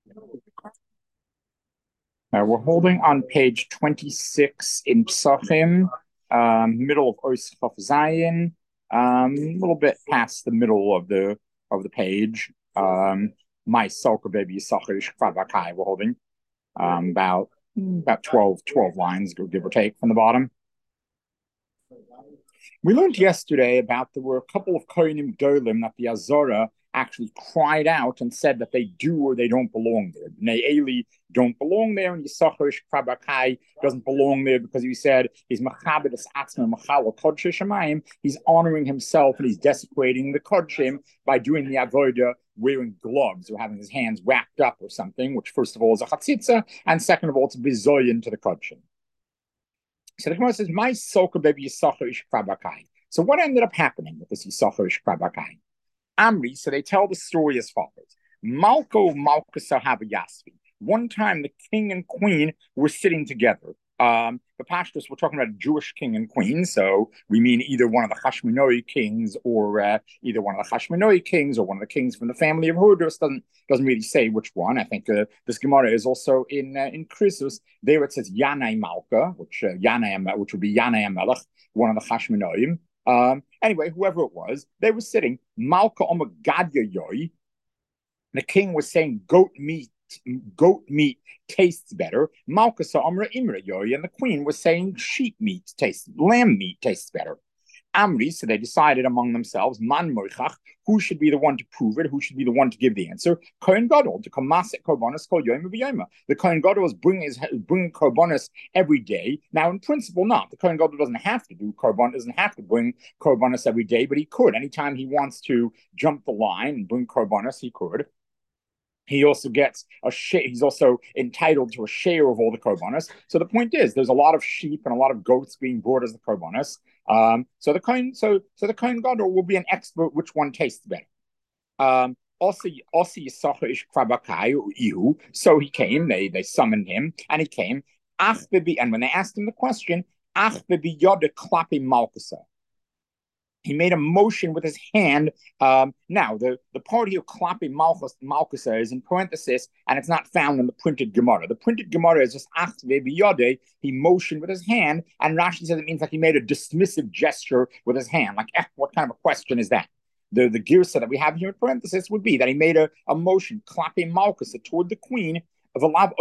We're holding on page 26 in Psachim, middle of Ois Chof Zayin, a little bit past the middle of the page. My Soka Baby Yisachar Shkvabakai. We're holding about 12 lines, give or take, from the bottom. We learned yesterday about there were a couple of Kohanim Dolim that the Azora actually cried out and said that they do or they don't belong there. Bnei Eli don't belong there, and Yisachar Shkrabakai doesn't belong there because he said he's Machabedus Atzma Machal Kodshe Shemayim. He's honoring himself and he's desecrating the Kodshim by doing the Avodah wearing gloves or having his hands wrapped up or something, which first of all is a chatzitza, and second of all it's a bizoyin to the Kodshim. So the Gemara says, "My soka baby Yisachar ish krabakai." So what ended up happening with this Yisachar ish krabakai? Amri, so they tell the story as follows: Malko Malka Sahaba Yasvi. One time, the king and queen were sitting together. The Pashtus, we're talking about a Jewish king and queen, so we mean either one of the Hashmonoi kings, or either one of the Hashmonoi kings, or one of the kings from the family of Hurdos. Doesn't really say which one. I think this Gemara is also in Krisus. There it says Yanai Malka, which would be Yanai Melech, one of the Hashmonoim. Anyway, whoever it was, they were sitting. Malka Omagadya Yoi. The king was saying goat meat tastes better. Malkasa Amra Imra Yoi, and the queen was saying lamb meat tastes better. Amri, so they decided among themselves, Man Moichach, who should be the one to prove it, who should be the one to give the answer. Kohen Gadol, to Kamaset Korbanos Kol Yom V'Yoma. The Kohen Gadol is bringing Korbanos every day. Now, in principle, not. The Kohen Gadol doesn't have to bring Korbanos every day, but he could. Anytime he wants to jump the line and bring Korbanos, he could. He also gets a share. He's also entitled to a share of all the korbanos. So the point is, there's a lot of sheep and a lot of goats being brought as the korbanos. So the kohen gadol will be an expert which one tastes better. Also so he came. They summoned him, and he came. And when they asked him the question, he made a motion with his hand. Now, the party of Klapi Malkusa is in parenthesis, and it's not found in the printed Gemara. The printed Gemara is just Achve Biyode. He motioned with his hand, and Rashi says it means like he made a dismissive gesture with his hand. Like, what kind of a question is that? The girsa that we have here in parenthesis would be that he made a motion, Klapi Malkusa, toward the queen. It's not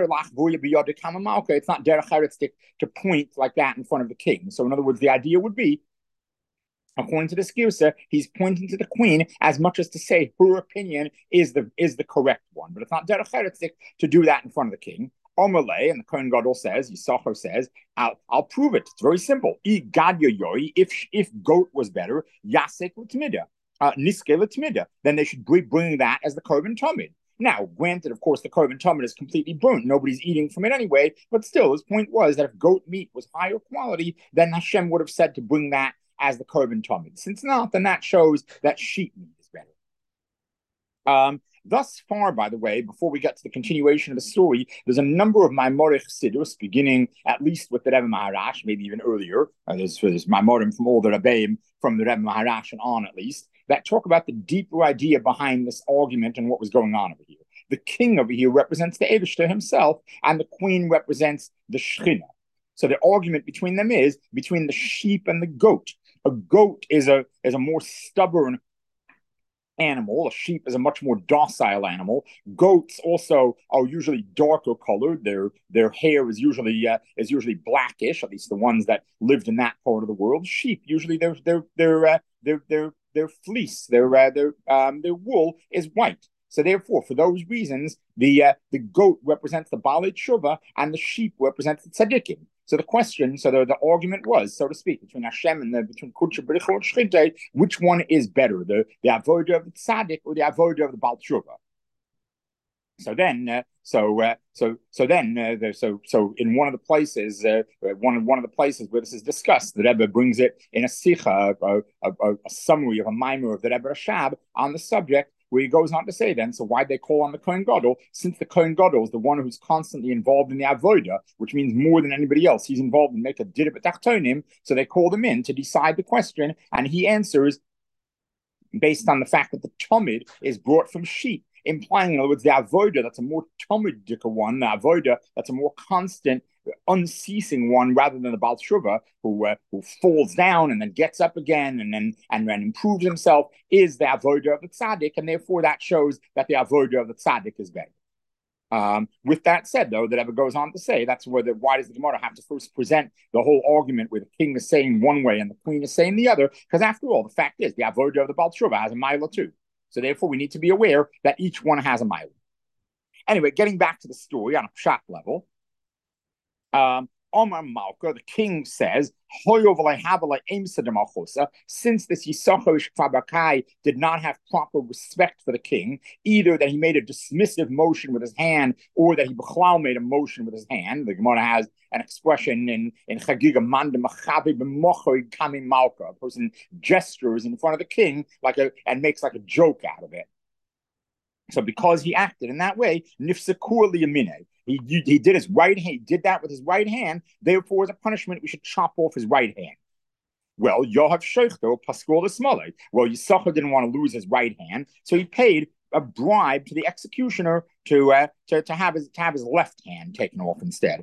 derech to point like that in front of the king. So, in other words, the idea would be, according to this girsa, he's pointing to the queen as much as to say her opinion is the correct one, but it's not derech eretzik to do that in front of the king. Omerle, and the Kohen Gadol says, Yisachar says, I'll prove it. It's very simple. If goat was better, yasek l'tmida, niske l'tmida, then they should be bringing that as the korban tamid. Now, granted, of course, the korban tamid is completely burnt. Nobody's eating from it anyway, but still, his point was that if goat meat was higher quality, then Hashem would have said to bring that as the korban tamid. Since not, then that shows that sheep meat is better. Thus far, by the way, before we get to the continuation of the story, there's a number of Maimoric Sidus, beginning at least with the Rebbe Maharash, maybe even earlier. There's Maimorim from all the Rebbeim, from the Rebbe Maharash and on at least, that talk about the deeper idea behind this argument and what was going on over here. The king over here represents the Eibishter himself, and the queen represents the Shechina. So the argument between them is between the sheep and the goat. A goat is a more stubborn animal. A sheep is a much more docile animal. Goats also are usually darker colored. Their hair is usually blackish. At least the ones that lived in that part of the world. Sheep usually their fleece, their wool is white. So therefore, for those reasons, the goat represents the Baalei Tshuva and the sheep represents the tzaddikim. So the argument was, so to speak, between Hashem and between Kudsha B'richa and Shchinte, which one is better, the avodah of the tzaddik or the avodah of the Baal Tshuva? So then in one of the places, one of the places where this is discussed, the Rebbe brings it in a sicha, a summary of a mimer of the Rebbe Rashab on the subject, where he goes on to say then, so why'd they call on the Kohen Gadol? Since the Kohen Gadol is the one who's constantly involved in the Avodah, which means more than anybody else, he's involved in make a did b'tachtonim, so they called him in to decide the question, and he answers based on the fact that the Talmud is brought from sheep. implying, in other words, the avoda that's a more tomidic one, the avoda that's a more constant, unceasing one, rather than the Baal Tshuva who falls down and then gets up again and then improves himself, is the avoda of the tzaddik, and therefore that shows that the avoda of the tzaddik is better. With that said, though, the Rebbe goes on to say that's why does the Gemara have to first present the whole argument where the king is saying one way and the queen is saying the other? Because after all, the fact is the avodah of the Baal Tshuva has a mila too. So therefore, we need to be aware that each one has a mila. Anyway, getting back to the story on a pshat level, Omar Malka, the king says, since this Yisachar Ishkvabakai did not have proper respect for the king, either that he made a dismissive motion with his hand or that he Bechlal made a motion with his hand. The Gemara has an expression in Chagiga Manda Machavi B'mochoi Kami Malka. A person gestures in front of the king and makes like a joke out of it. So because he acted in that way, nifsakur liyamine, he did his right hand. He did that with his right hand. Therefore, as a punishment, we should chop off his right hand. Well, Yohav Sheichto Paskol Ismale. Well, Yisachar didn't want to lose his right hand, so he paid a bribe to the executioner to have his left hand taken off instead.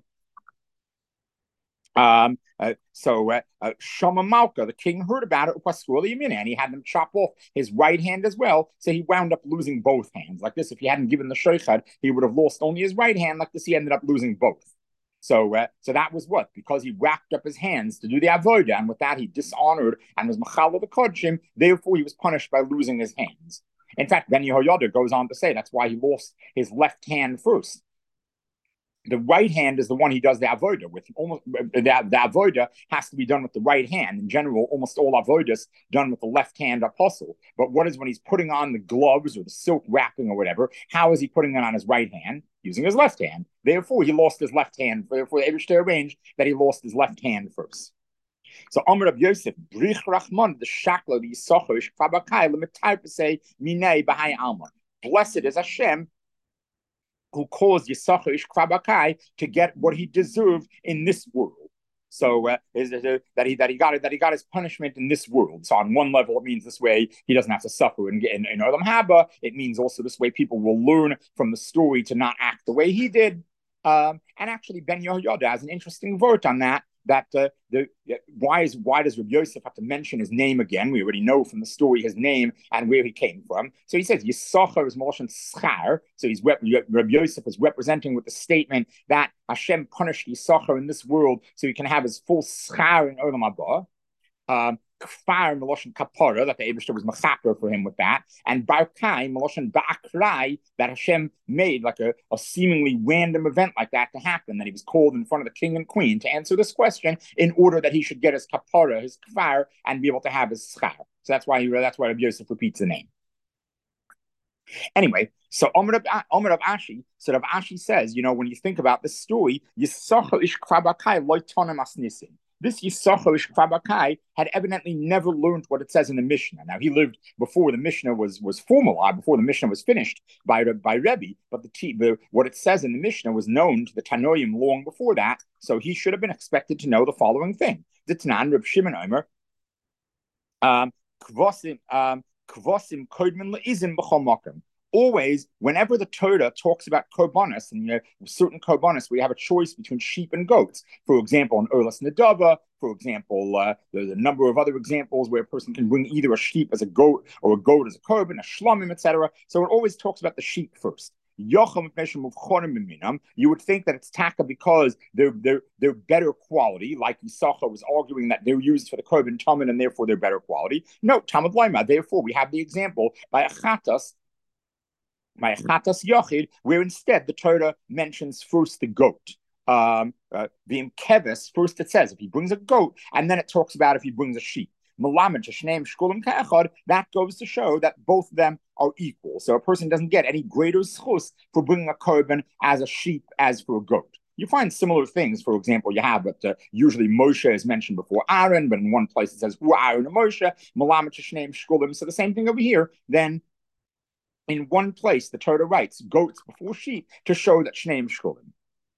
Shama Malka, the king, heard about it, and he had them chop off his right hand as well. So he wound up losing both hands. Like this, if he hadn't given the sheikhad, he would have lost only his right hand. Like this, he ended up losing both. So that was what? Because he wrapped up his hands to do the avodah, and with that he dishonored and was machal the kodshim. Therefore, he was punished by losing his hands. In fact, Ben Yehoyada goes on to say that's why he lost his left hand first. The right hand is the one he does the avodah with. Almost the avodah has to be done with the right hand. In general, almost all avodas done with the left hand apostle. But what is when he's putting on the gloves or the silk wrapping or whatever? How is he putting it on his right hand? Using his left hand. Therefore, he lost his left hand. Therefore, the Eibishter arranged that he lost his left hand first. So Amr Rab Yosef, Brich Rachman, the Shakla, the Yisachar, Shkabakai, Lemitai say Minei Bahai Alma. Blessed is Hashem, who caused Yisachar Ishkvabakai to get what he deserved in this world. So that he got his punishment in this world. So on one level, it means this way he doesn't have to suffer in Olam Haba. It means also this way people will learn from the story to not act the way he did. And actually, Ben Yehoyada has an interesting vote on that. Why does Rabbi Yosef have to mention his name again? We already know from the story his name and where he came from. So he says Yisachar is Moshe Schar. So Rabbi Yosef is representing with the statement that Hashem punished Yisachar in this world so he can have his full schar in Olam Haba. Kfar Meloshin Kapara, that the Eibishter was machaper for him with that, and Barkai Meloshin Ba'akrai, that Hashem made like a seemingly random event like that to happen, that he was called in front of the king and queen to answer this question in order that he should get his Kapara, his Kfar, and be able to have his Schar. So that's why Rabbi Yosef repeats the name. Anyway, so Omer of Ashi, so Rav Ashi says, when you think about this story, Yisachar ish Krabakai loitonim asnisim. This Yisachar Ishkvabakai had evidently never learned what it says in the Mishnah. Now, he lived before the Mishnah was formalized, before the Mishnah was finished by Rebbe, but what it says in the Mishnah was known to the Tanoim long before that, so he should have been expected to know the following thing. Ditnan Reb Shimon Omer, Kvosim Kodmin Le'izim B'chol Mokem. Always, whenever the Torah talks about korbanos, and certain korbanos, we have a choice between sheep and goats. For example, in Erlas Nedava, for example, there's a number of other examples where a person can bring either a sheep as a goat or a goat as a korban, a shlomim, etc. So it always talks about the sheep first. You would think that it's taka because they're better quality, like Yisachar was arguing that they're used for the korban tamen and therefore they're better quality. No, Talmud Laima. Therefore, we have the example by Achatas Yochid, where instead the Torah mentions first the goat. The Keves, first it says if he brings a goat, and then it talks about if he brings a sheep. That goes to show that both of them are equal. So a person doesn't get any greater schus for bringing a korban as a sheep as for a goat. You find similar things. For example, you have, but usually Moshe is mentioned before Aaron, but in one place it says Hu Aaron and Moshe, Malamet Shneim Shkulim. So the same thing over here. Then in one place, the Torah writes goats before sheep to show that Shneim Shkulim.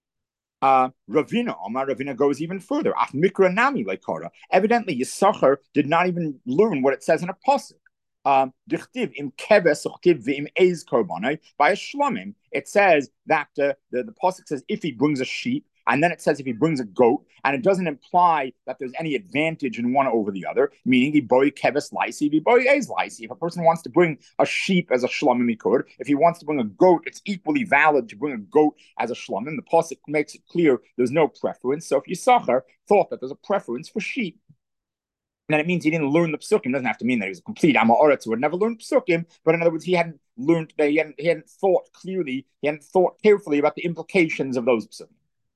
Ravina goes even further. Af Mikra Nami Lekora. Evidently, Yisachar did not even learn what it says in a pasuk. Dichtiv im keves uchtiv v'im eiz korbanai. By a shlomim, it says that the pasuk says if he brings a sheep, and then it says if he brings a goat, and it doesn't imply that there's any advantage in one over the other, meaning he boy keves lysi, he boy eiz lysi. If a person wants to bring a sheep as a shlomim, he could. If he wants to bring a goat, it's equally valid to bring a goat as a shlomim. The pasuk makes it clear there's no preference. So if Yisachar thought that there's a preference for sheep, then it means he didn't learn the psukim. It doesn't have to mean that he was a complete Amaretz who had never learned psukim, but in other words, he hadn't learned, he hadn't thought clearly, he hadn't thought carefully about the implications of those psukim.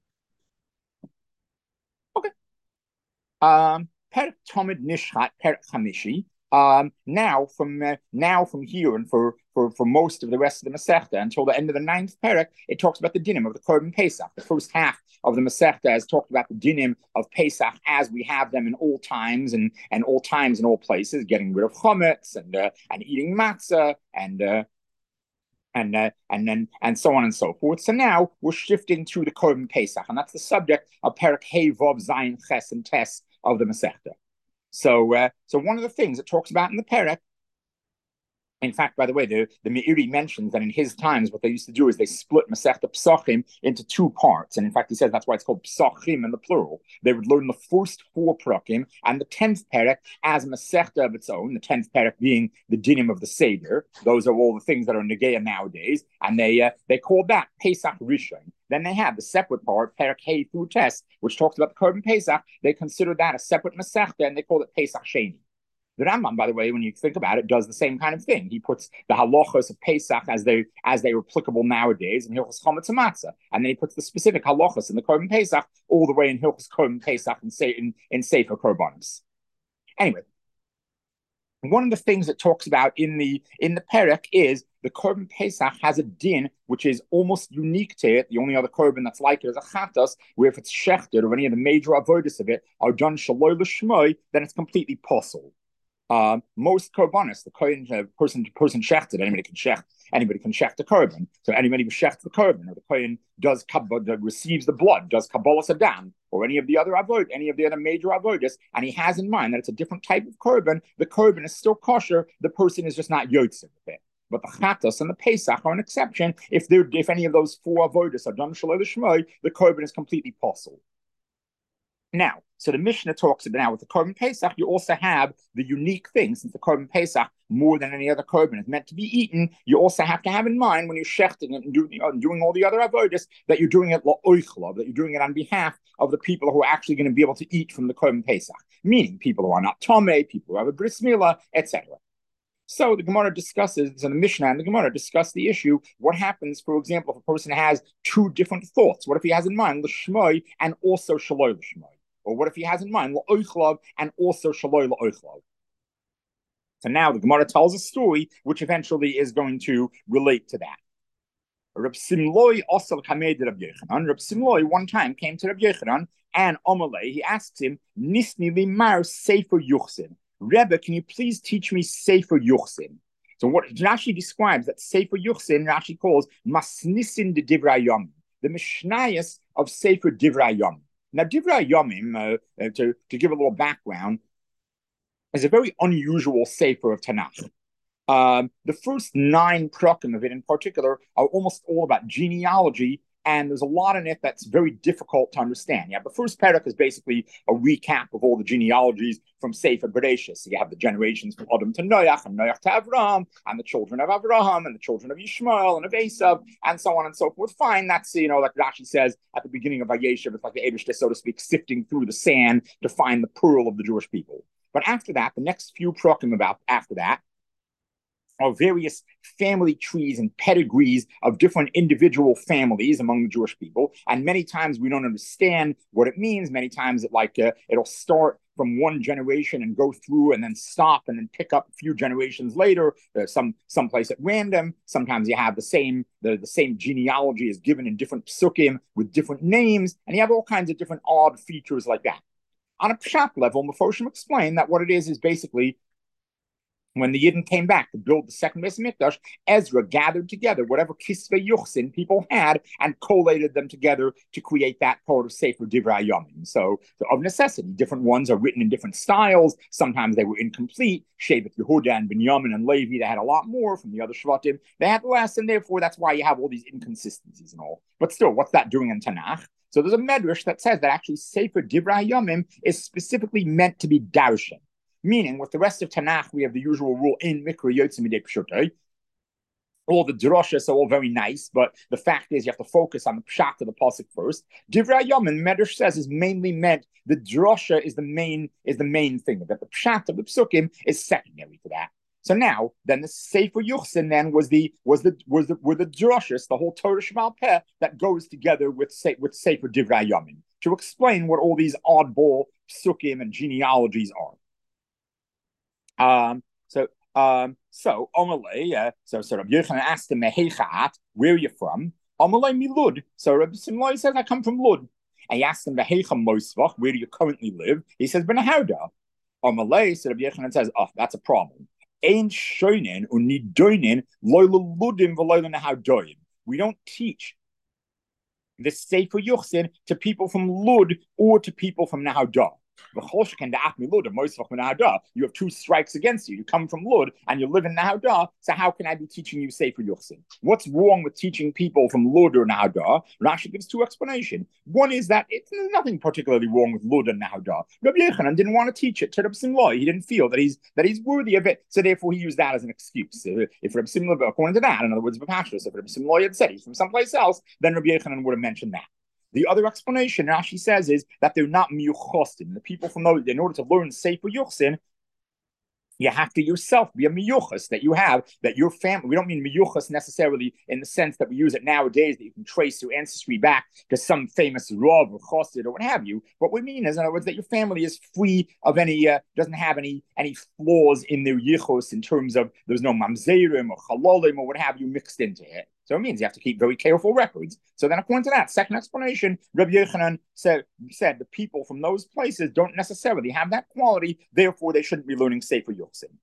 Okay. Per Tomid Nishchat Per Chamishi. Now from here and for most of the rest of the Masechta until the end of the ninth parak, it talks about the dinim of the Korban Pesach. The first half of the Masechta has talked about the dinim of Pesach as we have them in all times and all times and all places, getting rid of chametz and eating matzah and so on and so forth. So now we're shifting to the Korban Pesach, and that's the subject of Parak Hey Vav Zayin Ches and Tes of the Masechta. So one of the things it talks about in the Perek, in fact, by the way, the Meiri mentions that in his times, what they used to do is they split Masechta Psachim into two parts. And in fact, he says that's why it's called Psachim in the plural. They would learn the first four Prakim and the 10th Perek as Masechta of its own, the 10th Perek being the dinim of the Seder. Those are all the things that are Negeya nowadays. And they call that Pesach Rishon. Then they have the separate part, Perek Hey through Tes, which talks about the Korban Pesach. They consider that a separate Masechta and they call it Pesach Sheni. The Rambam, by the way, when you think about it, does the same kind of thing. He puts the halachos of Pesach as they are applicable nowadays in Hilchos Chametz Matzah, and then he puts the specific halachos in the Korban Pesach all the way in Hilchos Korban Pesach and in Sefer Korbanos. Anyway, one of the things it talks about in the Perek is the Korban Pesach has a din which is almost unique to it. The only other Korban that's like it is a Chatas, where if it's shechted or any of the major avodas of it are done shaloi l'shmoi, then it's completely possible. Most korbanos, the kohen person shechted, anybody can shecht the korban. So anybody who shechts the korban, or the kohen receives the blood, does kabbalas adam, or any of the other major avodas, and he has in mind that it's a different type of korban. The korban is still kosher. The person is just not yotze with it. But the chatas and the pesach are an exception. If any of those four avodas are done shaloi l'shmoi, the korban is completely possible. Now, so the Mishnah talks about now with the Korban Pesach, you also have the unique thing, since the Korban Pesach, more than any other Korban, is meant to be eaten, you also have to have in mind when you're shechting it and doing all the other avodas, that you're doing it la'oichlav, that you're doing it on behalf of the people who are actually going to be able to eat from the Korban Pesach, meaning people who are not Tomei, people who have a bris milah, etc. So the Gemara discusses, so the Mishnah and the Gemara discuss the issue. What happens, for example, if a person has two different thoughts? What if he has in mind l'shmoi and also shaloi l'shmoi? Or what if he has in mind la'oichlav and also shaloi la'oichlav? So now the Gemara tells a story which eventually is going to relate to that. Reb Simloi osel kamed Reb Yochanan. Reb Simloi one time came to Reb Yochanan and Amalei, he asks him, Nisni limar sefer yuchsin. Rebbe, can you please teach me sefer yuchsin? So what Rashi describes that sefer yuchsin, Rashi calls masnisin de divrei yom, the mishnayos of sefer divrei yom. Now, Divrei Yomim, to give a little background, is a very unusual sefer of Tanakh. The first 9 prakim of it in particular are almost all about genealogy, and there's a lot in it that's very difficult to understand. Yeah, the first parak is basically a recap of all the genealogies from Sefer Bereshis. So you have the generations from Adam to Noach, and Noach to Avraham, and the children of Avraham, and the children of Yishmael, and of Esav, and so on and so forth. Fine, that's, like Rashi says at the beginning of Vayeshev, it's like the Eibishter, so to speak, sifting through the sand to find the pearl of the Jewish people. But after that, the next few prakim after that, are various family trees and pedigrees of different individual families among the Jewish people. And many times we don't understand what it means. Many times it'll start from one generation and go through and then stop and then pick up a few generations later, someplace at random. Sometimes you have the same genealogy is given in different psukim with different names, and you have all kinds of different odd features like that. On a pshat level, Meforshim explain that what it is basically when the Yidden came back to build the second Beis Mikdash, Ezra gathered together whatever Kisvei Yuchsin people had and collated them together to create that part of Sefer Divrei Yomim. So of necessity, different ones are written in different styles. Sometimes they were incomplete. Shevet Yehuda and Binyamin and Levi, they had a lot more from the other Shvatim. They had less, and therefore that's why you have all these inconsistencies and all. But still, what's that doing in Tanakh? So there's a medrash that says that actually Sefer Divrei Yomim is specifically meant to be darshan. Meaning, with the rest of Tanakh, we have the usual rule in Mikra Yotze Midei Pshutai. All the drashas are all very nice, but the fact is you have to focus on the pshat of the pasuk first. Divrei Yomim, Medrash says, is mainly meant the drasha is the main thing. That the pshat of the psukim is secondary to that. So now, then the Sefer Yuchsin then were the drashas, the whole Torah Sheba'al Peh that goes together with Sefer Divrei Yomim to explain what all these oddball psukim and genealogies are. So Amalei, so Rabbi Yochanan asked him, where are you from? Amalei milud. So Rabbi Simlai says, I come from Lud. And he asked him, Mosvach, where do you currently live? He says, Benahauda. Amalei, so Rabbi Yochanan says, oh, that's a problem. Ein shoinen unidoinen loyla ludim v'loyla nahaudoyim. We don't teach the Sefer Yuchsin to people from Lud or to people from Nahaudah. You have two strikes against you. You come from Lud and you live in Nahaudah, so how can I be teaching you Sefer Yuchsin? What's wrong with teaching people from Lud or Nahaudah? Rashi gives two explanations. One is that there's nothing particularly wrong with Lud and Nahaudah. Rabbi Yochanan didn't want to teach it to Rabbi Simlai. He didn't feel that he's worthy of it, so therefore he used that as an excuse. If Rabbi Simlai, according to that, in other words, if Rabbi Simlai had said he's from someplace else, then Rabbi Yochanan would have mentioned that. The other explanation Rashi says is that they're not miyuchostim. The people from those, in order to learn Sefer Yuchsin, you have to yourself be a miyuchas, that you have, that your family, we don't mean miyuchas necessarily in the sense that we use it nowadays, that you can trace your ancestry back to some famous Rav or Chosid or what have you. What we mean is, in other words, that your family is free of any, doesn't have any flaws in their yichos in terms of there's no mamzerim or chalolim or what have you mixed into it. So it means you have to keep very careful records. So then according to that, second explanation, Rabbi Yochanan said the people from those places don't necessarily have that quality, therefore they shouldn't be learning Sefer Yuchsin.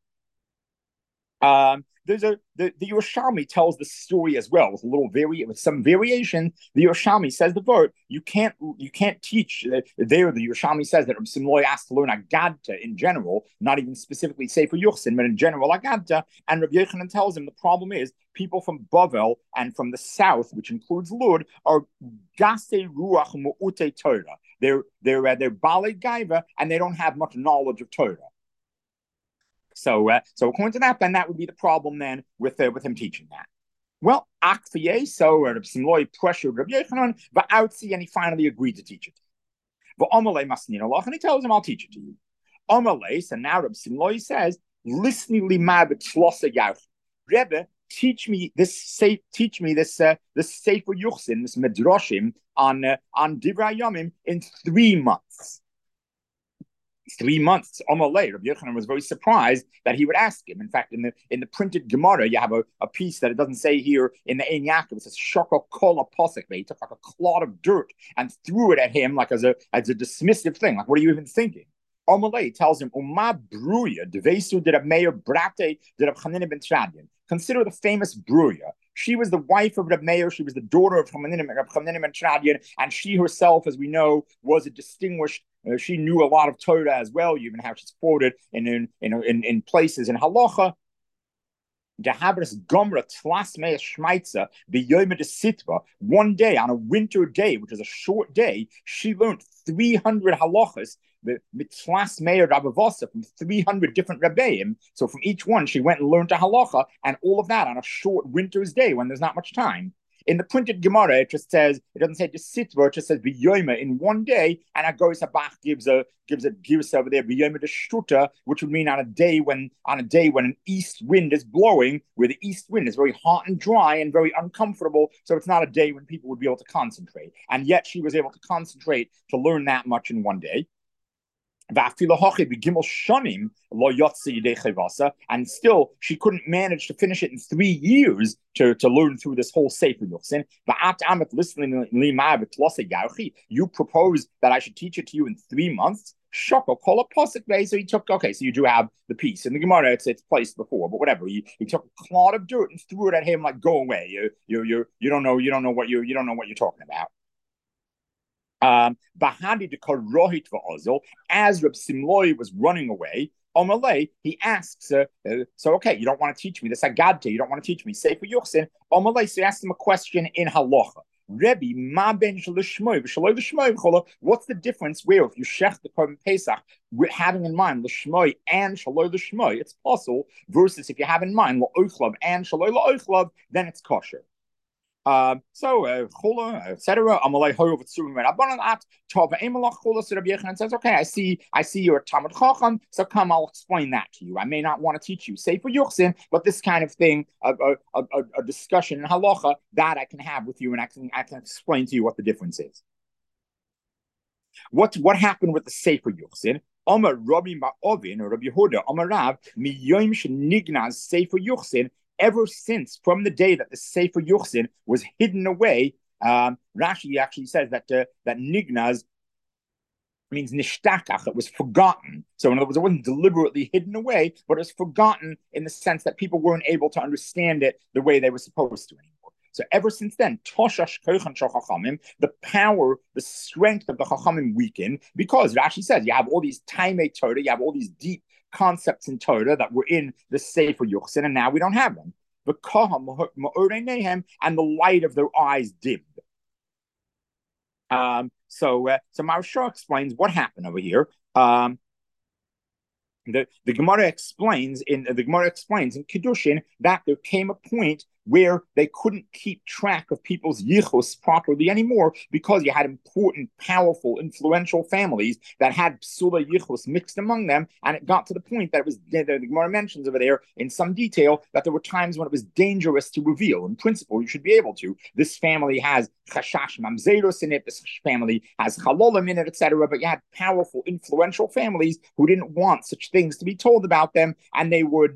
The Yerushalmi tells the story as well with some variation. The Yerushalmi says the word you can't teach there. The Yerushalmi says that Simloi asked to learn Agadta in general, not even specifically Sefer Yuchsin, but in general Agadta. And Rabbi Yochanan tells him the problem is people from Bavel and from the south, which includes Lud, are Gaste Ruach Mu'ute Torah. They're Balei Gaiva and they don't have much knowledge of Torah. So according to that, then that would be the problem then with him teaching that. Well, Akfiye, so Rabbi Simloi pressured Rabbi Yochanan, Va'autzi, and he finally agreed to teach it. Va'amalei masnin Allah, and he tells him, I'll teach it to you. Amalei, so now Rabbi Simloi says, Lisni lima b'tzlosa yauch. Rebbe, teach me this Sefer Yuchsin, this Medrashim on Divrei Yomim in 3 months. 3 months. Amalei, Rabbi Yochanan was very surprised that he would ask him. In fact, in the printed Gemara, you have a piece that it doesn't say here in the Ein Yaakov. It says Shoko Kola Posek. He took like a clod of dirt and threw it at him like as a dismissive thing. Like, what are you even thinking? Amalei tells him, Uma Bruya, Devesu did a mayor Brate did a Chanina ben Tradian. Consider the famous Bruya. She was the wife of Reb Meir. She was the daughter of Chanina ben Tradian, and she herself, as we know, was a distinguished. She knew a lot of Torah as well. You even have she's quoted in places in Halacha. One day, on a winter day, which is a short day, she learned 300 halachas, the mitlas meir rabavosa from 300 different rebbeim. So from each one, she went and learned a halacha, and all of that on a short winter's day when there's not much time. In the printed Gemara, it just says, it doesn't say just sitva, it just says b'yoyma in one day, and Agoris Habach gives a girsa over there, b'yoyma de shtuta, which would mean on a day when an east wind is blowing, where the east wind is very hot and dry and very uncomfortable, so it's not a day when people would be able to concentrate. And yet she was able to concentrate to learn that much in one day. And still she couldn't manage to finish it in 3 years to learn through this whole Sefer Yochsin. You propose that I should teach it to you in 3 months. Shoko call a posik. So he took, okay, so you do have the piece in the Gemara, it's placed before, but whatever. He took a clod of dirt and threw it at him like, go away. You don't know what you're talking about. Bahadi de Karohit va'ozil, as Reb Simloi was running away, Omalei, he asks, so okay, you don't want to teach me this Agadte, you don't want to teach me Sefer Yochsin. Omalei, so he asked him a question in halacha. Rebbe, ma ben l'shmoi v'shaloi l'shmoi v'chola. What's the difference where if you shech the Korban Pesach, having in mind l'shmoi and shaloi l'shmoi, it's possible, versus if you have in mind l'oichlav and shaloi l'oichlav, then it's kosher. Chula, etc. Amalei hoyov tzurim rabbanan tov emelach chula. So Rabbi Yochanan says, okay, I see you're a Talmud Chacham, so come, I'll explain that to you. I may not want to teach you Sefer Yochsin, but this kind of thing, a discussion in halacha, that I can have with you, and I can explain to you what the difference is. What happened with the Sefer Yochsin? Amar Rabbi Ma'ovin or Rabbi Yehuda Amar Rav miyom shenignaz Sefer Yochsin. Ever since, from the day that the Sefer Yochsin was hidden away, Rashi actually says that nignaz means nishtakach, it was forgotten. So in other words, it wasn't deliberately hidden away, but it was forgotten in the sense that people weren't able to understand it the way they were supposed to anymore. So ever since then, the power, the strength of the Chachamim weakened, because Rashi says you have all these Taimei Torah, you have all these deep concepts in Torah that were in the Sefer Yochsin, and now we don't have them. And the light of their eyes dimmed. So Maharsha explains what happened over here. The Gemara explains in Kiddushin that there came a point where they couldn't keep track of people's yichus properly anymore, because you had important, powerful, influential families that had psula yichus mixed among them, and it got to the point that it was, the Gemara mentions over there in some detail, that there were times when it was dangerous to reveal. In principle, you should be able to. This family has chashash mamzerus in it, this family has chalolim in it, etc. But you had powerful, influential families who didn't want such things to be told about them, and they would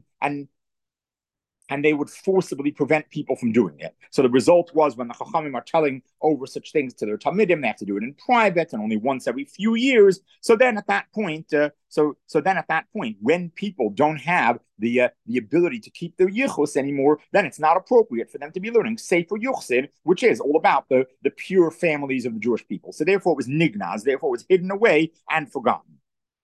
forcibly prevent people from doing it. So the result was, when the Chachamim are telling over such things to their Talmidim, they have to do it in private and only once every few years. So then at that point, when people don't have the ability to keep their yichus anymore, then it's not appropriate for them to be learning Sefer Yochsin, which is all about the pure families of the Jewish people. So therefore it was nignaz, therefore it was hidden away and forgotten.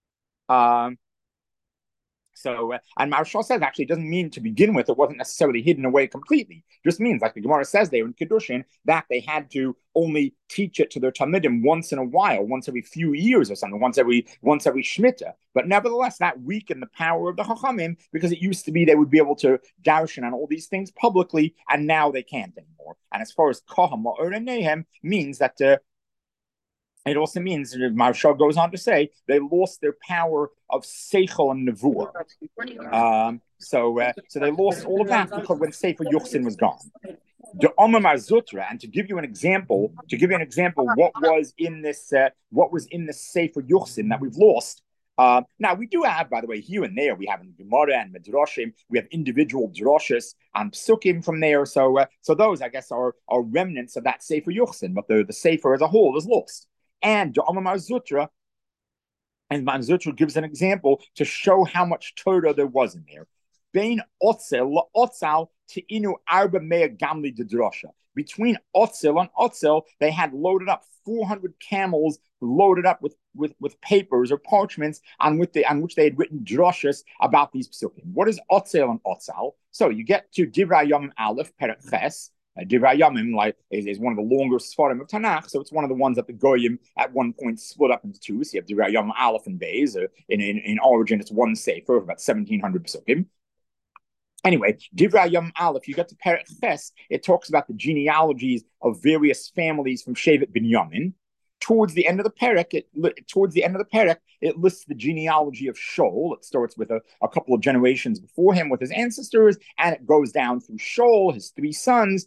And Maharsha says, actually, it doesn't mean to begin with it wasn't necessarily hidden away completely. It just means, like the Gemara says there in Kiddushin, that they had to only teach it to their Talmidim once in a while, once every few years or something, once every Shemitah. But nevertheless, that weakened the power of the Chachamim, because it used to be they would be able to darshan on all these things publicly, and now they can't anymore. And as far as Koham or Nehem means that it also means, Maharsha goes on to say, they lost their power of seichel and nevuah. So they lost all of that because when Sefer Yochsin was gone. The Omar Zutra, and to give you an example, what was in this Sefer Yochsin that we've lost. Now we do have, by the way, here and there we have in Gemara and Midrashim, we have individual droshes and psukim from there. So those, I guess, are remnants of that Sefer Yochsin, but the Sefer as a whole is lost. And the Omar Zutra, and Zutra gives an example to show how much Torah there was in there. Bein Otzel la'Otzal te'inu arba mea gamli de drosha. Between Otzel and Otzel, they had loaded up 400 camels, loaded up with papers or parchments on which they had written droshas about these psukim. What is Otzel and Otzal? So you get to Divrei Yomim Aleph Perek Ches. Divrei Yomim is one of the longer Sfarim of Tanakh, so it's one of the ones that the Goyim at one point split up into two. So you have Divrei Yomim Aleph and Beis. In origin, it's one sefer of about 1,700 psukim. Anyway, Divrei Yom Aleph, you get to Perek Ches, it talks about the genealogies of various families from Shevet Binyamin. Towards the end of the parak, it lists the genealogy of Shaul. It starts with a couple of generations before him with his ancestors, and it goes down through Shaul, his three sons,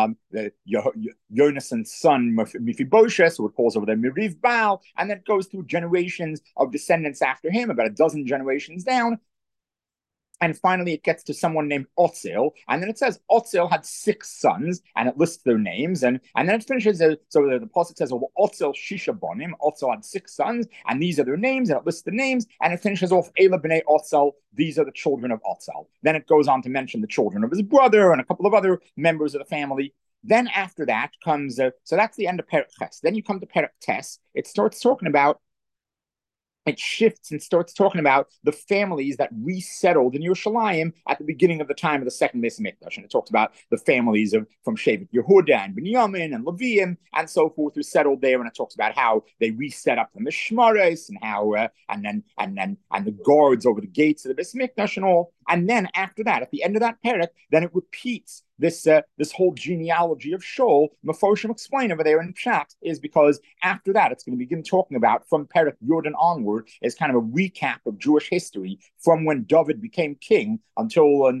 Jonas's son Mephibosheth, who it calls over there Meriv Baal, and then it goes through generations of descendants after him, about a dozen generations down. And finally, it gets to someone named Otzel, and then it says Otzel had six sons, and it lists their names, and then it finishes. So the pasuk says, "Well, Otzel shisha bonim." Otzel had six sons, and these are their names, and it lists the names, and it finishes off Ela b'nei Otzel. These are the children of Otzel. Then it goes on to mention the children of his brother and a couple of other members of the family. Then after that comes, so that's the end of Perek Ches. Then you come to Perek Tes. It starts talking about. It shifts and starts talking about the families that resettled in Yerushalayim at the beginning of the time of the second Beis Hamikdash. And it talks about the families from Shevet Yehuda and Binyamin and Leviim and so forth who settled there. And it talks about how they reset up the Mishmares and how and the guards over the gates of the Beis Hamikdash and all. And then after that, at the end of that parak, then it repeats this whole genealogy of Shaul. Mefoshim explain over there in chat is because after that, it's going to begin talking about from Perek Yordan onward is kind of a recap of Jewish history from when David became king until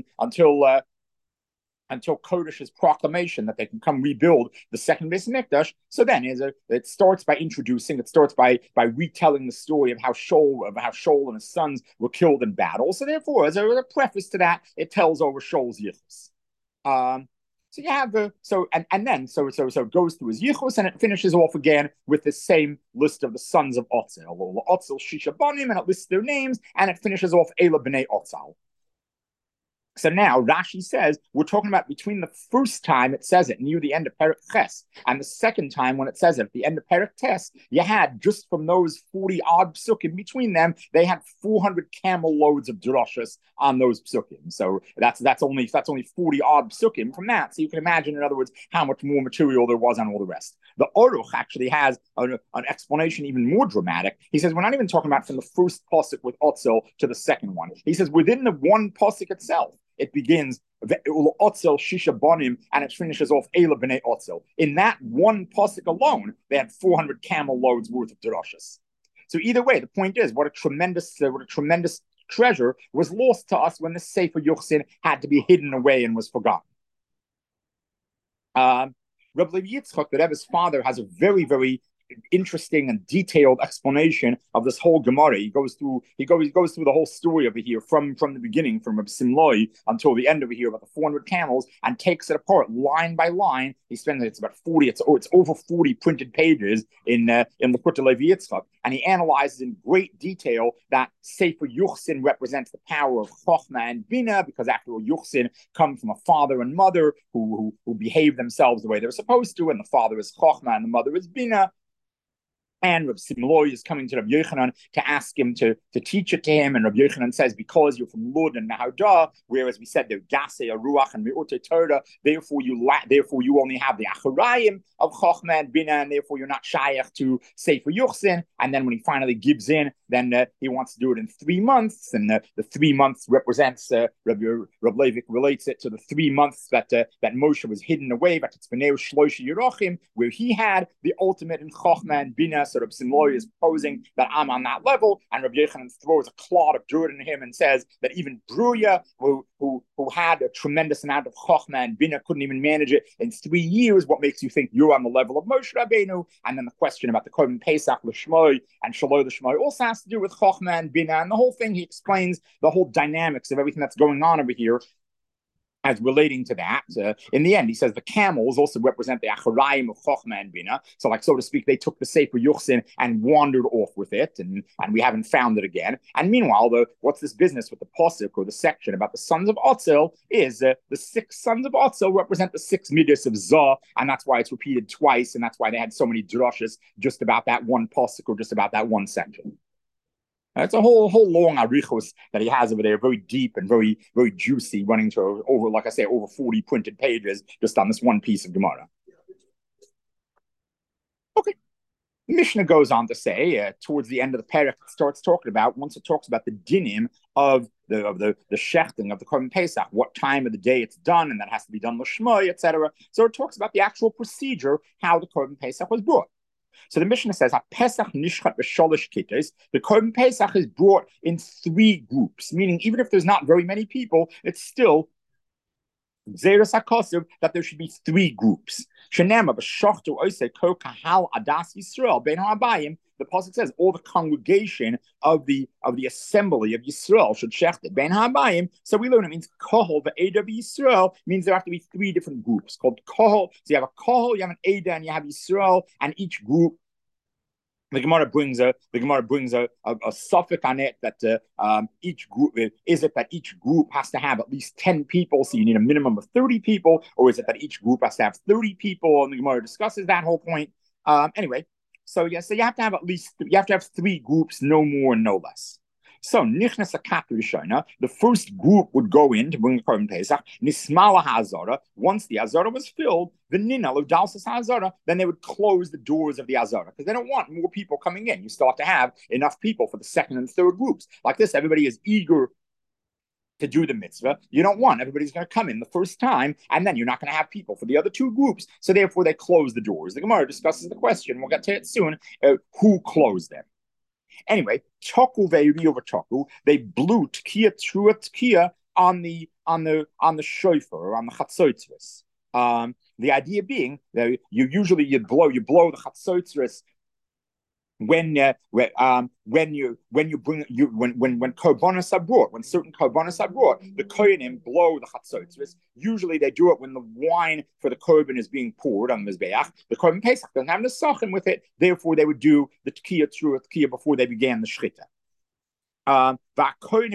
Kodesh's proclamation that they can come rebuild the second Beis Hamikdash. So then it starts by retelling the story of how Shaul and his sons were killed in battle. So therefore, as a preface to that, it tells over Shaul's yichus. So you have then it goes through his yichus and it finishes off again with the same list of the sons of Otzel. Otzel shisha banim, and it lists their names, and it finishes off Ela b'nei Otzel. So now Rashi says we're talking about between the first time it says it near the end of Perek Ches and the second time when it says it at the end of Perek Tes, you had just from those 40 odd psukim between them, they had 400 camel loads of drashas on those psukim. So that's only 40 odd psukim from that. So you can imagine, in other words, how much more material there was on all the rest. The Aruch actually has an explanation even more dramatic. He says we're not even talking about from the first pasuk with Otzel to the second one. He says within the one pasuk itself, it begins Otzel shisha bonim and it finishes off Ela b'nei Otzel. In that one pasuk alone, they had 400 camel loads worth of drashas. So either way, the point is, what a tremendous treasure was lost to us when the Sefer Yochsin had to be hidden away and was forgotten. Rabbi Levi Yitzchak, the Rebbe's father, has a very, very interesting and detailed explanation of this whole Gemara. He goes through the whole story over here from the beginning, from Reb Simloi until the end over here about the 400 camels, and takes it apart line by line. He spends it's over 40 printed pages in the Likutei Levi Yitzchak, and he analyzes in great detail that Sefer Yuchsin represents the power of Chochmah and Bina, because after all, Yuchsin come from a father and mother who behave themselves the way they're supposed to, and the father is Chochmah and the mother is Bina. And Reb Simloi is coming to Reb Yochanan to ask him to teach it to him. And Reb Yochanan says, because you're from Lud and Nahada, whereas we said they're Gasei, Ruach, and Me'utei Torah, therefore you only have the Acharayim of Chochmah and Bina, and therefore you're not Shayach to Sefer Yuchsin. And then when he finally gives in, then he wants to do it in 3 months. And the 3 months represents, Reb Leivik relates it to the 3 months that Moshe was hidden away, but it's B'nei Shloisha Yerachim, where he had the ultimate in Chochmah and Bina. So Reb Simloi is posing that I'm on that level, and Reb Yochanan throws a clod of dirt in him and says that even Bruya, who had a tremendous amount of Chochmah and Bina, couldn't even manage it in 3 years. What makes you think you're on the level of Moshe Rabbeinu? And then the question about the Korban Pesach l'Shmoi and Shaloi l'Shmoi also has to do with Chochmah and Bina, and the whole thing. He explains the whole dynamics of everything that's going on over here as relating to that. In the end, he says the camels also represent the Acharayim of Chochmah and Bina. So, like, so to speak, they took the Sefer Yuchsin and wandered off with it, and we haven't found it again. And meanwhile, what's this business with the Pasuk or the section about the sons of Otzel is the 6 sons of Otzel represent the 6 midas of Zah, and that's why it's repeated twice, and that's why they had so many drushes just about that one Pasuk or just about that one section. It's a whole long arichos that he has over there, very deep and very, very juicy, running to over, like I say, over 40 printed pages just on this one piece of Gemara. Okay. Mishnah goes on to say, towards the end of the parak, once it talks about the dinim of the shechting of the Korban Pesach, what time of the day it's done, and that has to be done l'shmoi, etc. So it talks about the actual procedure, how the Korban Pesach was brought. So the Mishnah says, Pesach nishchat b'sholosh kitos. The Korban Pesach is brought in 3 groups, meaning even if there's not very many people, it's still Zeres HaKosiv that there should be 3 groups. Shenema b'shochtu oisei ko kahal adas Yisrael ben ha'abayim. The pasuk says all the congregation of the assembly of Yisrael should shechted ben ha'abayim. So we learn it means kohol ve'eda Yisrael means there have to be 3 different groups called kohol. So you have a kohol, you have an eda, and you have Yisrael, and each group. The Gemara brings a suffix on it that each group is it that each group has to have at least 10 people, so you need a minimum of 30 people, or is it that each group has to have 30 people? And the Gemara discusses that whole point. Anyway, so you have to have 3 groups, no more, no less. So Nichnas HaKat Rishona, the first group would go in to bring the Korban Pesach. Nismala HaAzara, once the Azara was filled, the Ninal of Dalsas HaAzara, then they would close the doors of the Azara because they don't want more people coming in. You start to have enough people for the second and third groups. Like this, everybody is eager to do the mitzvah. You don't want everybody's going to come in the first time, and then you're not going to have people for the other 2 groups. So therefore, they close the doors. The Gemara discusses the question. We'll get to it soon. Who closed them? Anyway, they blew tkiya trua tkiya on the shofar, on the chatzotzres. The idea being that you blow the chatzotzres when korbanos are brought, when certain korbanos are brought, the kohanim blow the chatzotzres. Usually they do it when the wine for the korban is being poured on the mizbeach. The korban pesach doesn't have the sachin with it, therefore they would do the tkiya trua tkiya before they began the shchita. The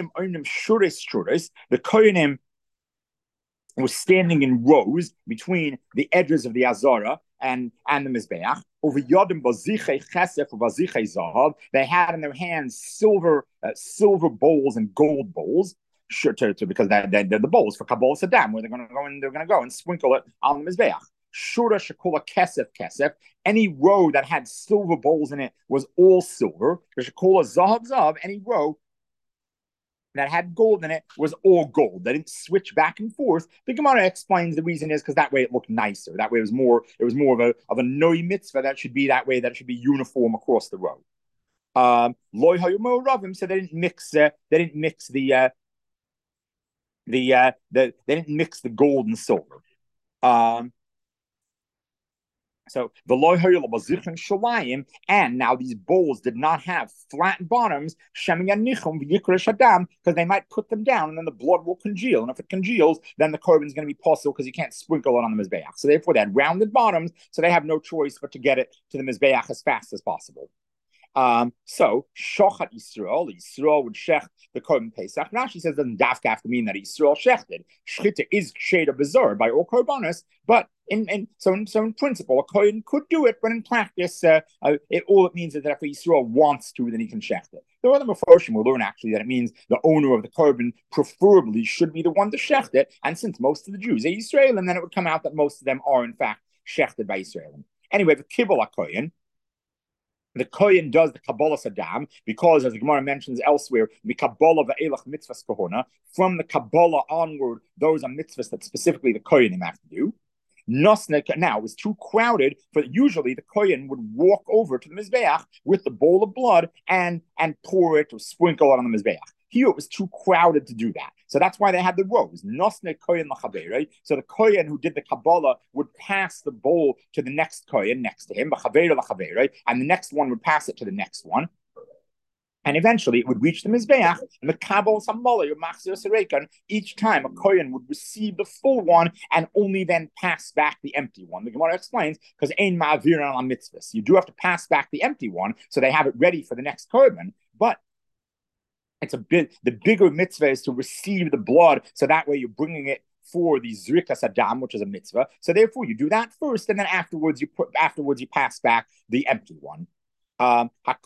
kohanim was standing in rows between the edges of the azara and the mizbeach. Over yodim bazichei chesef or bazichei zahav, they had in their hands silver bowls and gold bowls, because they're the bowls for Kabbalah Saddam, where they're going to go and sprinkle it on the mizbeach. Shura shakula kesef. Any row that had silver bowls in it was all silver. Shakula zahav, any row that had gold in it was all gold. They didn't switch back and forth. The Gemara explains the reason is because that way it looked nicer. That way it was more of a noi mitzvah that should be that way, that it should be uniform across the row. Loy hayumo ravim, so they didn't mix the gold and silver. So the shalayim, and now these bowls did not have flat bottoms, because they might put them down and then the blood will congeal. And if it congeals, then the korban is going to be possible because you can't sprinkle it on the mizbeach. So therefore, they had rounded bottoms, so they have no choice but to get it to the mizbeach as fast as possible. So shochat Yisrael would shech the korban pesach. Rashi says doesn't dafka have to mean that Yisrael shechted. Shchita is sheda bezor by all korbanos, but in principle, a kohen could do it, but in practice, all it means is that if Yisrael wants to, then he can shecht it. The other Mefarshim will learn actually that it means the owner of the korban preferably should be the one to shecht it, and since most of the Jews are Yisrael, and then it would come out that most of them are in fact shechted by Yisrael. Anyway, the kibbul kohen. The kohen does the Kabbalah Saddam because, as the Gemara mentions elsewhere, the Kabbalah ve'elach mitzvahs kohona. From the Kabbalah onward, those are mitzvahs that specifically the kohenim have to do. Nosnek now was too crowded for usually the kohen would walk over to the mizbeach with the bowl of blood and pour it or sprinkle it on the mizbeach. Here it was too crowded to do that. So that's why they had the rows. Nosne kohen lachavere. So the kohen who did the Kabbalah would pass the bowl to the next kohen next to him, lachavere, and the next one would pass it to the next one. And eventually it would reach the Mizbeach, and the Kabbalah Samala, or Machzir Serekan, each time a kohen would receive the full one and only then pass back the empty one. The Gemara explains, because ein ma'avir al mitzvahs. You do have to pass back the empty one, so they have it ready for the next korban, but the bigger mitzvah is to receive the blood, so that way you're bringing it for the Zrikas Adam, which is a mitzvah. So therefore you do that first, and then afterwards you pass back the empty one. And the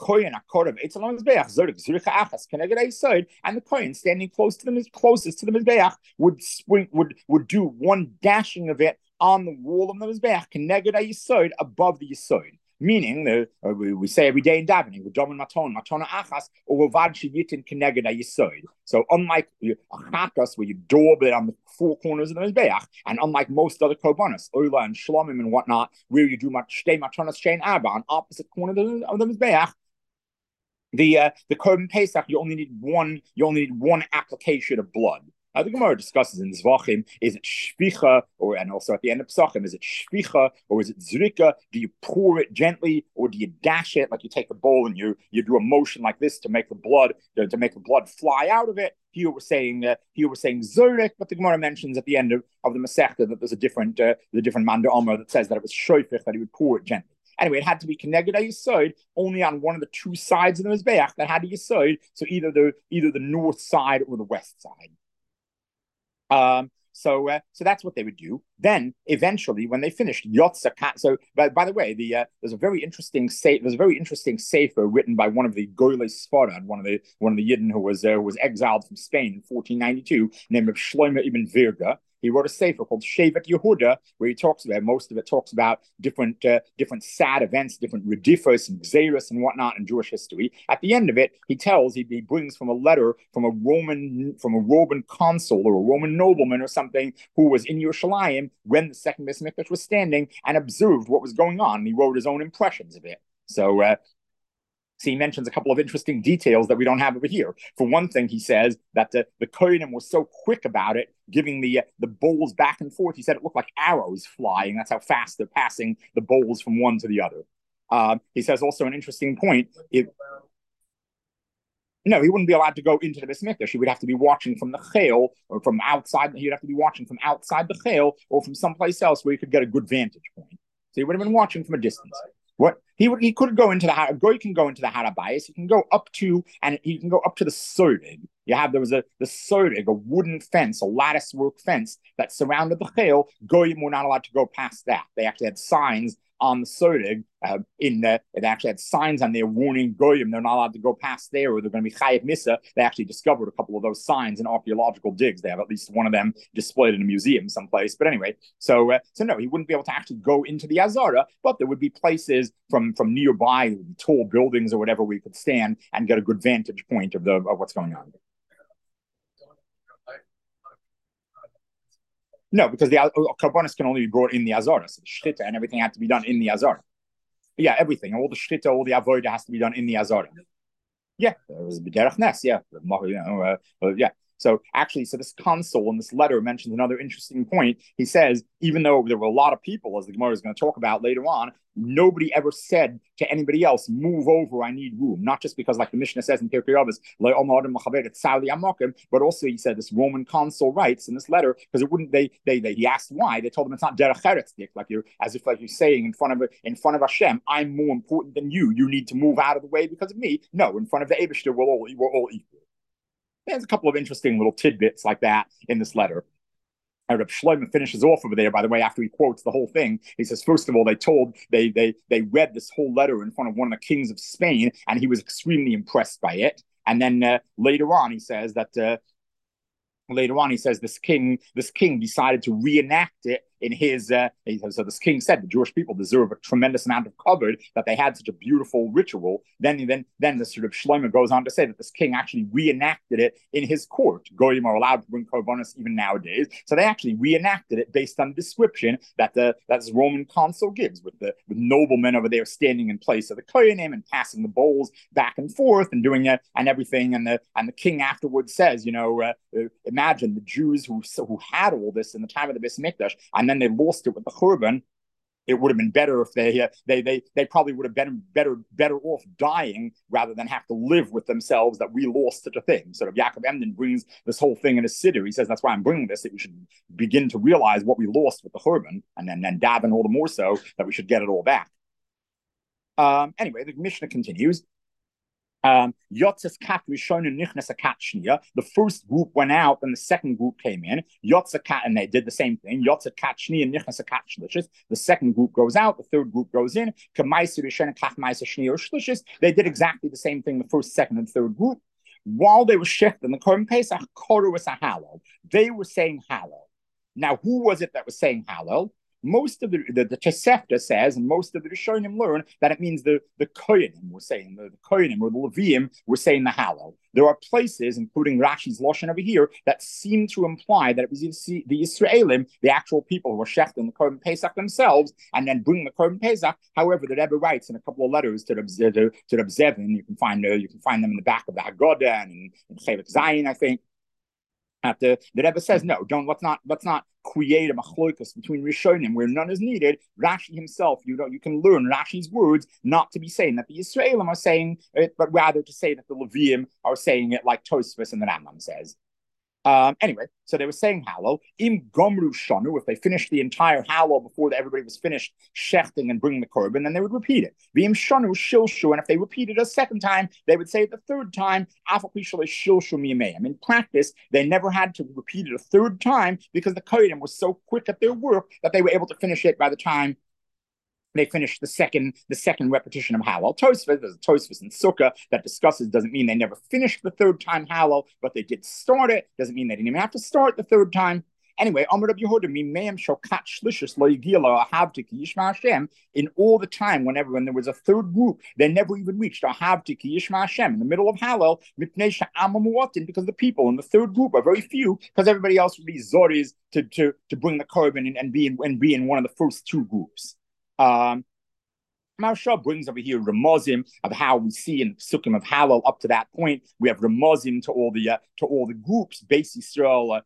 kohen standing closest to the mizbeach would do one dashing of it on the wall of the mizbeach, keneged yisod, above the yisod. meaning we say every day in davening, matona achas, or uvad sheyitin keneged yisoid. So unlike a chakas where you daub it on the four corners of the mizbeach, and unlike most other korbanos, oila and shlomim and whatnot, where you do shtei matonas shein arba on opposite corner of the mizbeach, the korban pesach you only need one application of blood. The Gemara discusses in Zvachim, is it shvicha, and also at the end of Pesachim, is it shvicha or is it zrika? Do you pour it gently or do you dash it? Like you take a bowl and you do a motion like this to make the blood fly out of it. Here we're saying zorik, but the Gemara mentions at the end of the Masechta that there's a different Manda Omer that says that it was shoifich, that he would pour it gently. Anyway, it had to be connected a yesod only on one of the two sides of the mizbeach that had a yesod. So either the north side or the west side. So that's what they would do. Then eventually, when they finished Yotzakat, so by the way, there's a very interesting sefer written by one of the Goylei Sfarad, one of the Yidden who was exiled from Spain in 1492, named Shlomo ibn Virga. He wrote a sefer called Shevet Yehuda, where he talks about, most of it talks about different sad events, different redifos and gzeros and whatnot in Jewish history. At the end of it, he brings from a letter from a Roman consul or a Roman nobleman or something who was in Yerushalayim when the second Beis Mikdash was standing and observed what was going on. And he wrote his own impressions of it. So he mentions a couple of interesting details that we don't have over here. For one thing, he says that the Kohanim were so quick about it, giving the bowls back and forth. He said it looked like arrows flying. That's how fast they're passing the bowls from one to the other. He says also an interesting point. No, he wouldn't be allowed to go into the Beis Mikdash. He would have to be watching from the chayil or from outside. He'd have to be watching from outside the chayil or from someplace else where he could get a good vantage point. So he would have been watching from a distance. What he could go into the Goy can go into the Harabayas. He can go up to the Sodig. There was the Sodig, a wooden fence, a lattice work fence that surrounded the Chayil. Goyim were not allowed to go past that. They actually had signs on the Sodig. It actually had signs on there warning Goyim they're not allowed to go past there, or they're going to be Chayiv Misa. They actually discovered a couple of those signs in archaeological digs. They have at least one of them displayed in a museum someplace. But anyway, so no, he wouldn't be able to actually go into the Azara, but there would be places from nearby, tall buildings or whatever, we could stand and get a good vantage point of what's going on. No, because the karbonis can only be brought in the Azara. So the Shtita and everything had to be done in the Azara. Yeah, everything. All the Shtita, all the Avodah has to be done in the Azara. Yeah, it was B'derech Nes, yeah. Yeah. So this consul in this letter mentions another interesting point. He says, even though there were a lot of people, as the Gemara is going to talk about later on, nobody ever said to anybody else, move over, I need room. Not just because, like the Mishnah says in Pirkei Avos, but also he said this Roman consul writes in this letter, because it wouldn't, he asked why. They told him it's not derech eretz, like you're saying in front of Hashem, I'm more important than you. You need to move out of the way because of me. No, in front of the Eibishter, we're all equal. There's a couple of interesting little tidbits like that in this letter. Reb Shlomo finishes off over there, by the way, after he quotes the whole thing. He says, first of all, they read this whole letter in front of one of the kings of Spain, and he was extremely impressed by it. And then later on, he says this king decided to reenact it in his. So this king said the Jewish people deserve a tremendous amount of cover, that they had such a beautiful ritual. Then the sort of Shlomo goes on to say that this king actually reenacted it in his court. Goyim are allowed to bring korbanos even nowadays, so they actually reenacted it based on the description that this Roman consul gives, with noblemen over there standing in place of the kohanim and passing the bowls back and forth and doing it and everything. And the king afterwards says, imagine the Jews who had all this in the time of the Beis Mikdash, and then they lost it with the Churban. It would have been better if they probably would have been better off dying rather than have to live with themselves that we lost such a thing. Sort of Yaakov Emden brings this whole thing in his siddur. He says that's why I'm bringing this, that we should begin to realize what we lost with the Churban, and then daven all the more so that we should get it all back. Anyway, the Mishnah continues. The first group went out, and the second group came in. And they did the same thing. The second group goes out, the third group goes in. They did exactly the same thing, the first, second, and third group. While they were shechting the Korban Pesach, they were saying Hallel. Now, who was it that was saying Hallel? most of the Tosefta says, and most of the Rishonim learn that it means the Kohanim were saying, the Kohanim or the Leviim were saying the Hallel. There are places, including Rashi's Lashon over here, that seem to imply that it was the Yisraelim, the actual people who were shechting the Korban Pesach themselves, and then bring the Korban Pesach. However, the Rebbe writes in a couple of letters to the Zevin, you can find them in the back of the Haggadah and in Chelek Zayin, I think. The Rebbe says no. Let's not create a machlokas between Rishonim where none is needed. Rashi himself, you can learn Rashi's words not to be saying that the Yisraelim are saying it, but rather to say that the Leviim are saying it like Tosfos and the Rambam says. Anyway, so they were saying Hallel. Im Gomru Shanu, if they finished the entire Hallel before everybody was finished shechting and bringing the korban, then they would repeat it. V'im Shanu Shilshu, and if they repeated a second time, they would say it the third time. In practice, they never had to repeat it a third time because the Kohanim were so quick at their work that they were able to finish it by the time they finished the second repetition of Hallel. Tosfos, there's a Tosfos in Sukkah that discusses, doesn't mean they never finished the third time Hallel, but they did start it. Doesn't mean they didn't even have to start the third time. Anyway, Amar Rabbi Yehuda, Mimeim Shokat Shlishus Lo Yigila Ahavti Ki Yishma Hashem. In all the time, when there was a third group, they never even reached Ahavti Ki Yishma Hashem in the middle of Hallel. Mipnei Sha'ama Muatin, because the people in the third group are very few, because everybody else would be Zoris to bring the korban and be in one of the first two groups. Maharsha brings over here Ramazim of how we see in the Sukkim of Hallel up to that point. We have Ramazim to all the groups. Beis Yisrael,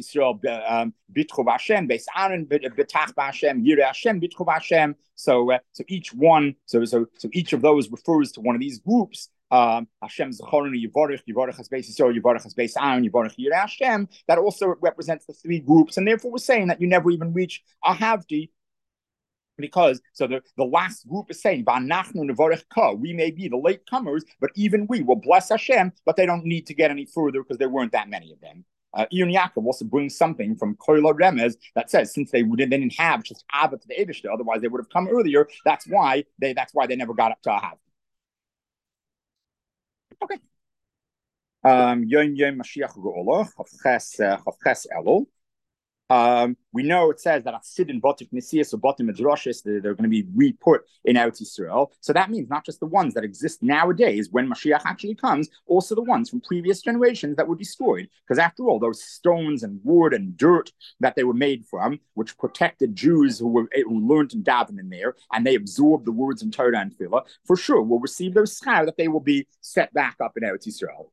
Bitchuv Hashem, Beis Aaron, Betach Hashem, Yireh Hashem, Bitchuv Hashem. So each one, so each of those refers to one of these groups. Hashem Zechorenu Yivarech has Beis Yisrael, Yivarech has Beis Aaron, Yivarech Yireh Hashem. That also represents the three groups, and therefore we're saying that you never even reach Ahavdi. Because the last group is saying, we may be the late comers, but even we will bless Hashem, but they don't need to get any further because there weren't that many of them. Iyun Yaakov also brings something from Koila Remez that says since they didn't have just Ava to the Eibishter, otherwise they would have come earlier. That's why they never got up to Ahav. Okay. Yom Mashiach Geolah Chavches Elul. We know it says that Asidin Botik Nisias or Botim Midrashis, they're going to be re-put in Eretz Yisrael. So that means not just the ones that exist nowadays when Mashiach actually comes, also the ones from previous generations that were destroyed. Because after all, those stones and wood and dirt that they were made from, which protected Jews who learned and davened in there, and they absorbed the words in Torah and Tefillah, for sure will receive those schar that they will be set back up in Eretz Yisrael.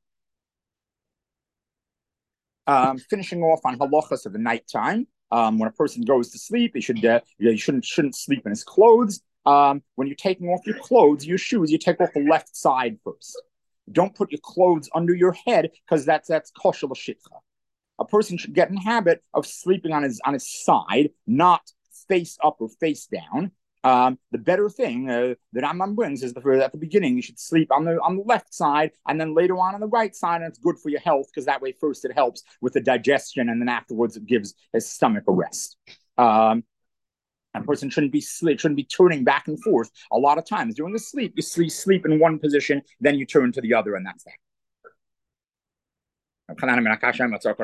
Finishing off on halachas of the nighttime. When a person goes to sleep, he shouldn't sleep in his clothes. When you're taking off your clothes, your shoes, you take off the left side first. Don't put your clothes under your head because that's kosher l'shitcha. A person should get in the habit of sleeping on his side, not face up or face down. The better thing that Rambam brings is at the beginning you should sleep on the left side and then later on the right side, and it's good for your health because that way first it helps with the digestion and then afterwards it gives his stomach a rest. A person shouldn't be turning back and forth. A lot of times during the sleep, you sleep in one position, then you turn to the other, and that's that.